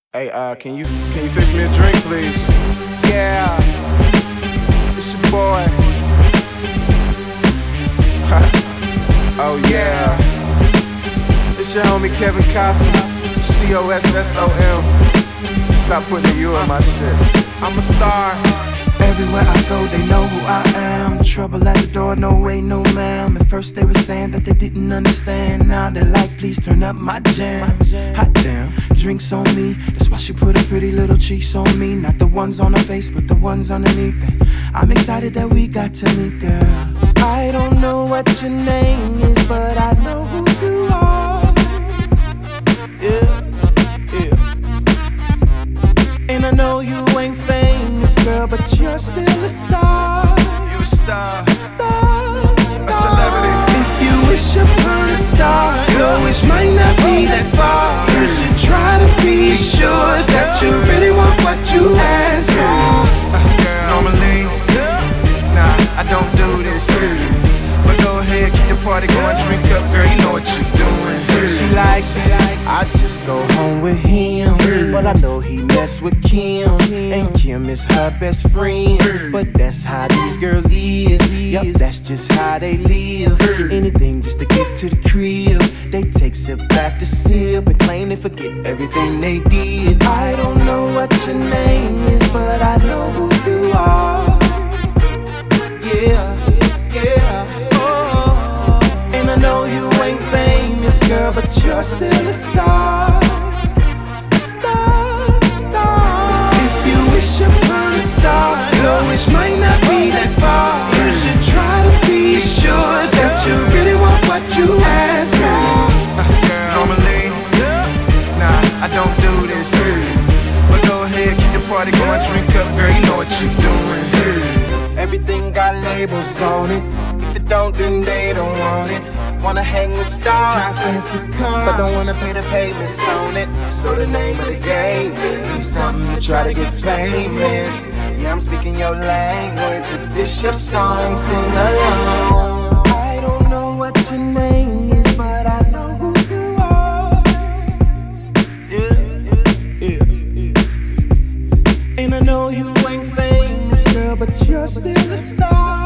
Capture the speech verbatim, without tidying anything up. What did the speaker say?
Hey, uh, can you can you fix me a drink, please? Yeah, it's your boy. Oh yeah, it's your homie Kevin Cossom, C O S S O M. Stop putting the U in my shit. I'm a star. Everywhere I go, they know who I am. Trouble at the door, no way, no ma'am. At first they were saying that they didn't understand. Now they're like, please turn up my jam. Hot damn, drinks on me. That's why she put her pretty little cheeks on me. Not the ones on her face, but the ones underneath it. I'm excited that we got to meet, girl. I don't know what your name is, but I know who you are. Yeah, yeah. And I know you ain't famous, girl, but you're still a star. You a star, A star, a celebrity. If you wish upon a star, your wish might not be that far. You should try to be sure that you really want what you ask for. Normally, nah, I don't do this. But go ahead, keep the party going, drink up, girl, you know what you're doing. She like, I just go home with him, but I know he mess with Kim, and Kim is her best friend. But that's how these girls is. Yup, that's just how they live. Anything just to get to the crib. They take sip after sip and claim they forget everything they did. I don't know what your name is, but I know who you are. Yeah, yeah. Oh, and I know you ain't famous, girl, but you're still a star. A star, a star. If you wish upon a star, your wish might not be that far. You should try to be sure that you really want what you ask for. Normally, nah, I don't do this. But go ahead, keep the party going, drink up, girl, you know what you're doing. Everything got labels on it. If it don't, then they don't want it. Wanna hang with stars, drive fancy cars, but don't wanna pay the payments on it. So the name of the game is do something to try to get famous. Yeah, I'm speaking your language. If this your song, sing along. I don't know what your name is, but I know who you are. Yeah, yeah, yeah. And I know you ain't famous, girl, but you're still a star.